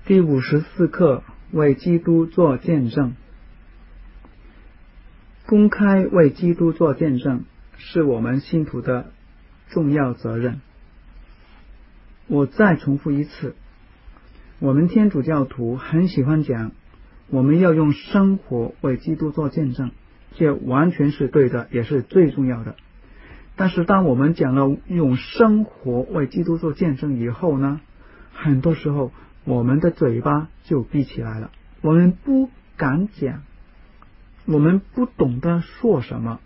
第54课，为基督做见证。公开为基督做见证是我们信徒的重要责任。我再重复一次，我们天主教徒很喜欢讲我们要用生活为基督做见证，这完全是对的，也是最重要的。但是当我们讲了用生活为基督做见证以后呢，很多时候我们的嘴巴就闭起来了，我们不敢讲，我们不懂得说什么。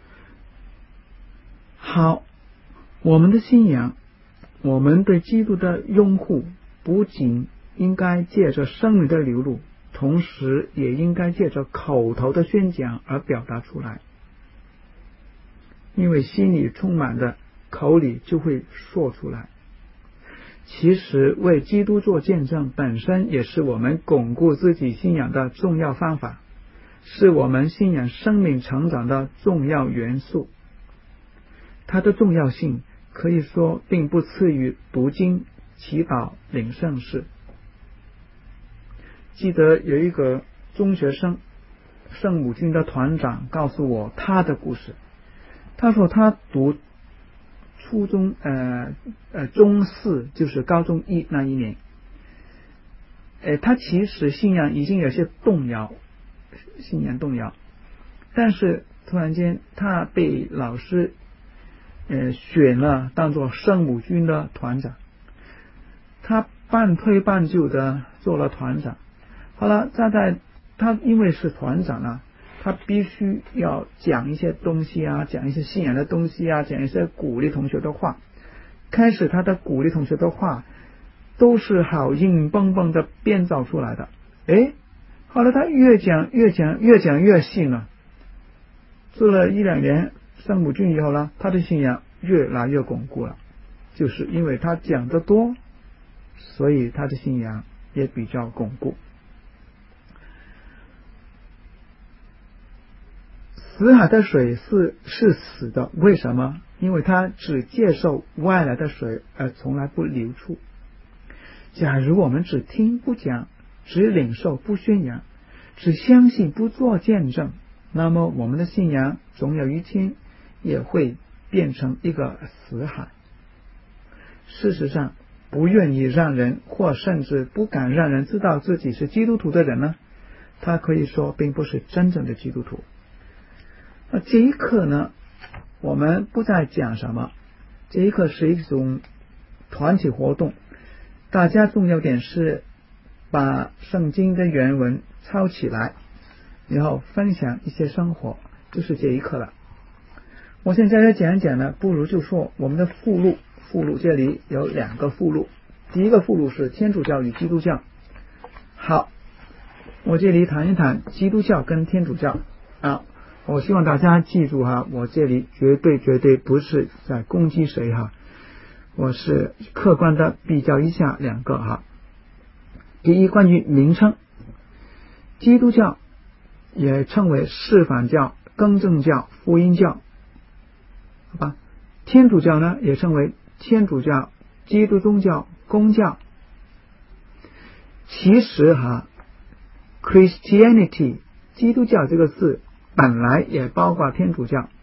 好，我们的信仰，我们对基督的拥护，不仅应该借着生命的流露，同时也应该借着口头的宣讲而表达出来。因为心里充满的，口里就会说出来。其实为基督做见证本身也是我们巩固自己信仰的重要方法，是我们信仰生命成长的重要元素。它的重要性可以说并不次于读经、祈祷、领圣事。记得有一个中学生，圣母军的团长告诉我他的故事。他说他读初中中四，就是高中一那一年，他其实信仰已经有些动摇，但是突然间他被老师选了当做圣母军的团长，他半推半就的做了团长。好了，他因为是团长啊，他必须要讲一些东西啊，讲一些信仰的东西啊，讲一些鼓励同学的话。开始他的鼓励同学的话都是好硬邦邦的编造出来的，后来他越讲越信了。做了1-2年圣母军以后呢，他的信仰越来越巩固了，就是因为他讲得多，所以他的信仰也比较巩固。死海的水是死的，为什么？因为它只接受外来的水，而从来不流出。假如我们只听不讲，只领受不宣扬，只相信不做见证，那么我们的信仰总有一天也会变成一个死海。事实上，不愿意让人或甚至不敢让人知道自己是基督徒的人呢，他可以说并不是真正的基督徒。这一课呢，我们不再讲什么，这一课是一种团体活动，大家重要点是把圣经的原文抄起来，然后分享一些生活，就是这一课了。我现在来讲一讲呢，不如就说我们的附录这里有2个附录。第一个附录是天主教与基督教。好，我这里谈一谈基督教跟天主教啊。我希望大家记住哈，我这里绝对不是在攻击谁哈，我是客观的比较一下2个哈。第一，关于名称，基督教也称为释反教、更正教、福音教，好吧？天主教呢也称为天主教、基督宗教、公教。其实哈 ，Christianity 基督教这个字本来也包括天主教，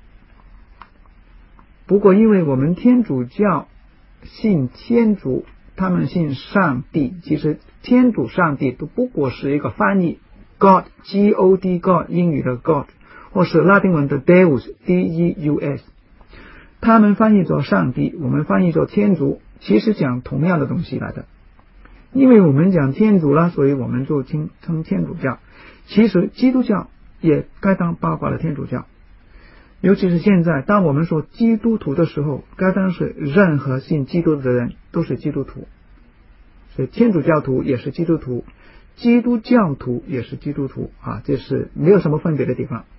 不过因为我们天主教信天主，他们信上帝，其实天主上帝都不过是一个翻译 God G-O-D God 英语的 God 或是拉丁文的 Deus D-E-U-S， 他们翻译作上帝，我们翻译作天主，其实讲同样的东西来的。因为我们讲天主了，所以我们就称天主教。其实基督教也该当包括了天主教，尤其是现在当我们说基督徒的时候，该当是任何信基督的人都是基督徒，所以天主教徒也是基督徒，基督教徒也是基督徒啊，这是没有什么分别的地方。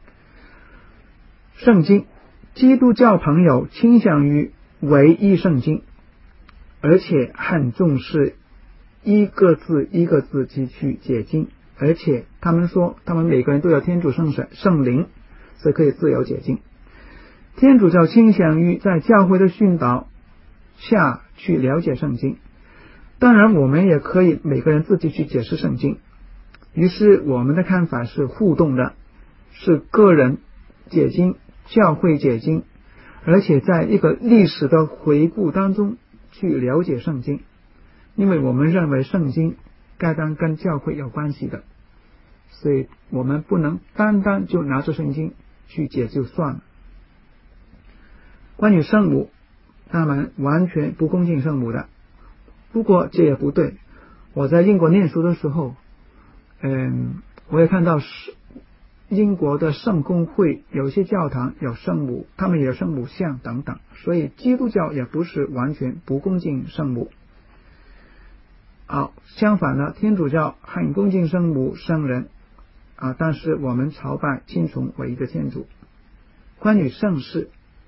圣经，基督教朋友倾向于唯一圣经，而且很重视一个字一个字去解经，而且他们说他们每个人都有天主圣灵，所以可以自由解经。天主教倾向于在教会的训导下去了解圣经， 当然我们也可以每个人自己去解释圣经，于是我们的看法是互动的，是个人解经，教会解经，而且在一个历史的回顾当中去了解圣经，因为我们认为圣经该当跟教会有关系的，所以我们不能单单就拿着圣经去解就算了。关于圣母，他们完全不恭敬圣母的，不过这也不对。我在英国念书的时候，我也看到英国的圣公会有些教堂有圣母，他们也有圣母像等等，所以基督教也不是完全不恭敬圣母。相反呢，天主教很恭敬圣母圣人但是我们朝拜亲从唯一的天主。关于圣事，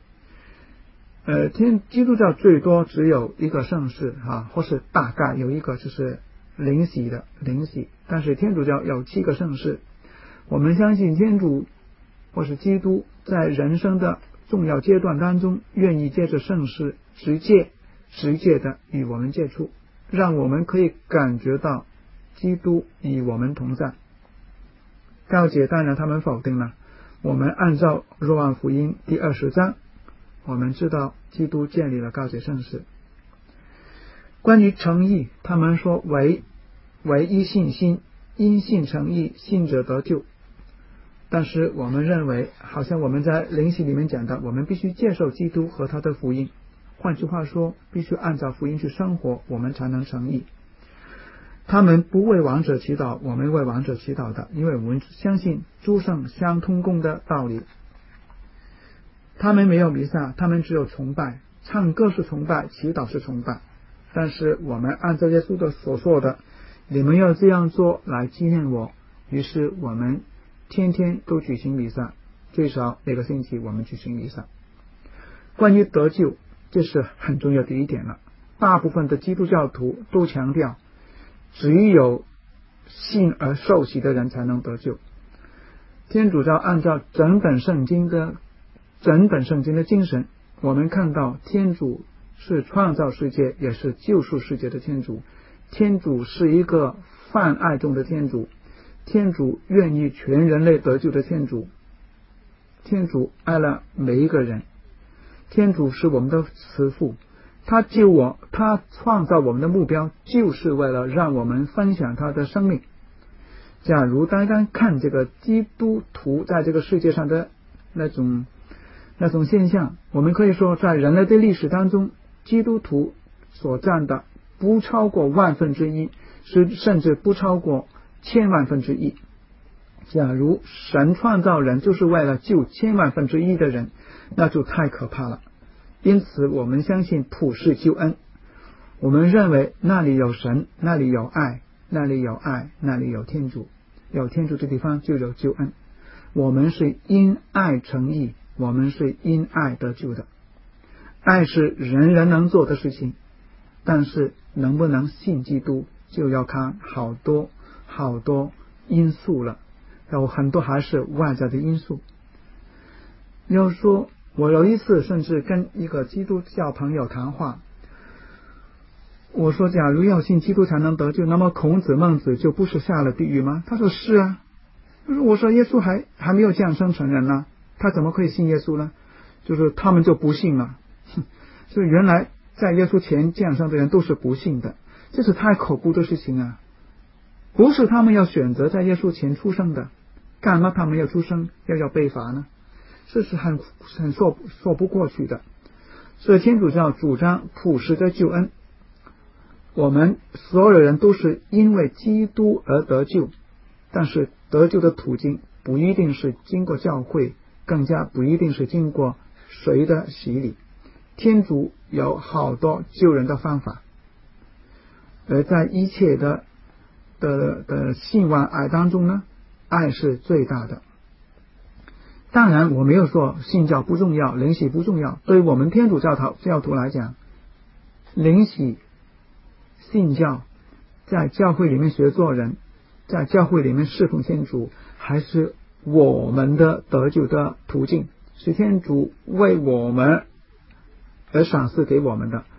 基督教最多只有一个圣事或是大概有一个就是灵洗，但是天主教有7个圣事。我们相信天主或是基督在人生的重要阶段当中，愿意借着圣事直接的与我们接触，让我们可以感觉到基督与我们同在。告解当然他们否定了，我们按照若望福音第20章，我们知道基督建立了告解圣事。关于诚意，他们说唯一信心，因信诚意，信者得救。但是我们认为，好像我们在灵洗里面讲的，我们必须接受基督和他的福音，换句话说，必须按照福音去生活，我们才能诚意。他们不为亡者祈祷，我们为亡者祈祷的，因为我们相信诸圣相通共的道理。他们没有弥撒，他们只有崇拜，唱歌是崇拜，祈祷是崇拜。但是我们按照耶稣的所说的，你们要这样做来纪念我，于是我们天天都举行弥撒，最少每个星期我们举行弥撒。关于得救，这是很重要的一点了。大部分的基督教徒都强调，只有信而受洗的人才能得救。天主教按照整本圣经的精神，我们看到天主是创造世界也是救赎世界的天主，天主是一个泛爱中的天主，天主愿意全人类得救的天主，天主爱了每一个人，天主是我们的慈父，他创造我们的目标就是为了让我们分享他的生命。假如单单看这个基督徒在这个世界上的那种现象，我们可以说在人类的历史当中，基督徒所占的不超过1/1000%，甚至不超过1000万分之一。假如神创造人就是为了救1000万分之一的人，那就太可怕了。因此我们相信普世救恩，我们认为那里有神，那里有爱，那里有爱，那里有天主，有天主的地方就有救恩。我们是因爱成义，我们是因爱得救的。爱是人人能做的事情，但是能不能信基督就要看好多因素了，有很多还是外在的因素。要说我有一次甚至跟一个基督教朋友谈话，我说假如要信基督才能得救，那么孔子孟子就不是下了地狱吗？他说是啊。我说耶稣还没有降生成人呢，他怎么可以信耶稣呢？就是他们就不信了。所以原来在耶稣前降生的人都是不信的，这是太恐怖的事情啊！不是他们要选择在耶稣前出生的，干嘛他们要出生要被罚呢？这是很说不过去的。所以天主教主张普世的救恩，我们所有人都是因为基督而得救，但是得救的途径不一定是经过教会，更加不一定是经过水的洗礼。天主有好多救人的方法，而在一切的信望爱当中呢，爱是最大的。当然我没有说信教不重要，灵洗不重要。对于我们天主教徒来讲，灵洗信教，在教会里面学做人，在教会里面侍奉天主，还是我们的得救的途径，是天主为我们而赏赐给我们的。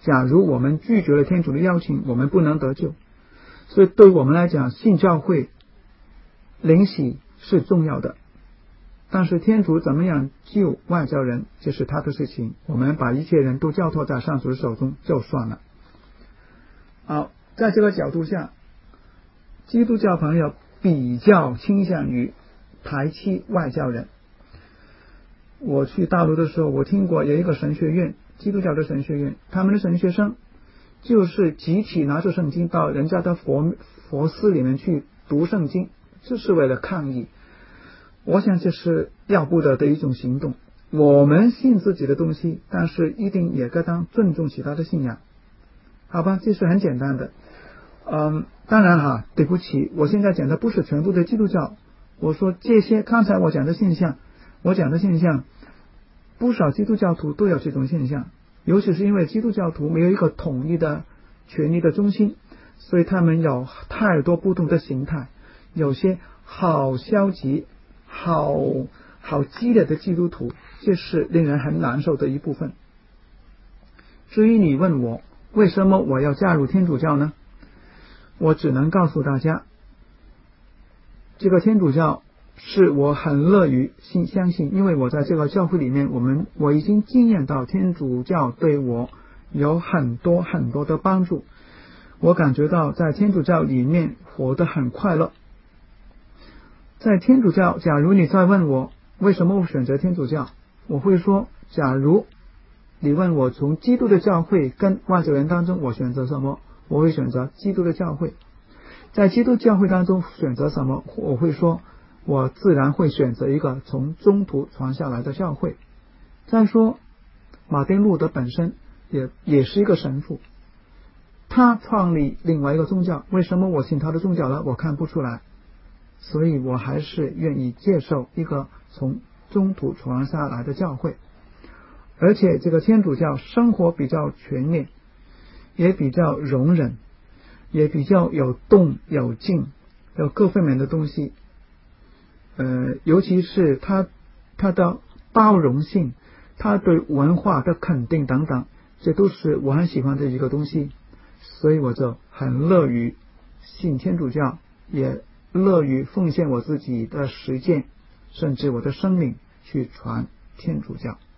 假如我们拒绝了天主的邀请，我们不能得救。所以对我们来讲，信教会灵洗是重要的，但是天主怎么样救外教人，这是他的事情，我们把一切人都交托在上主的手中就算了。好，在这个角度下，基督教朋友比较倾向于排斥外教人。我去大陆的时候，我听过有一个神学院，基督教的神学院，他们的神学生就是集体拿着圣经到人家的佛寺里面去读圣经，就是为了抗议。我想这是要不得的一种行动。我们信自己的东西，但是一定也该当尊重其他的信仰，好吧？这是很简单的。当然对不起，我现在讲的不是全部的基督教。我说这些刚才我讲的现象，不少基督教徒都有这种现象，尤其是因为基督教徒没有一个统一的权力的中心，所以他们有太多不同的形态，有些好消极、好激烈的基督徒，这是令人很难受的一部分。至于你问我为什么我要加入天主教呢？我只能告诉大家，这个天主教是我很乐于相信，因为我在这个教会里面，我已经经验到天主教对我有很多很多的帮助，我感觉到在天主教里面活得很快乐。在天主教，假如你再问我为什么我选择天主教，我会说，假如你问我从基督的教会跟外教人当中我选择什么，我会选择基督的教会。在基督教会当中选择什么，我会说我自然会选择一个从中途传下来的教会。再说马丁路德本身也是一个神父，他创立另外一个宗教，为什么我信他的宗教呢？我看不出来，所以我还是愿意接受一个从中途传下来的教会。而且这个天主教生活比较全面，也比较容忍，也比较有动有静，有各方面的东西，尤其是他的包容性，他对文化的肯定等等，这都是我很喜欢的一个东西。所以我就很乐于信天主教，也乐于奉献我自己的实践，甚至我的生命去传天主教。